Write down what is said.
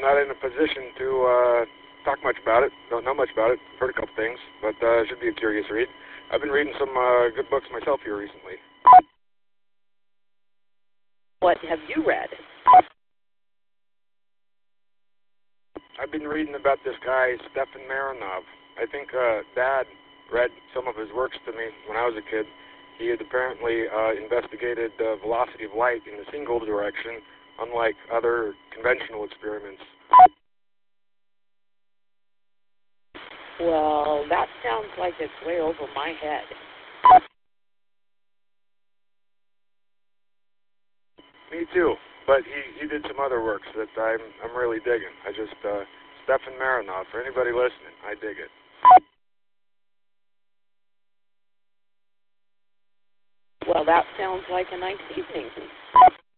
not in a position to talk much about it. Don't know much about it. Heard a couple things, but should be a curious read. I've been reading some good books myself here recently. What have you read? I've been reading about this guy, Stefan Marinov. I think Dad read some of his works to me when I was a kid. He had apparently investigated the velocity of light in a single direction, unlike other conventional experiments. Well, that sounds like it's way over my head. Me too, but he did some other works that I'm really digging. Stefan Marinov, for anybody listening, I dig it. Well, that sounds like a nice evening.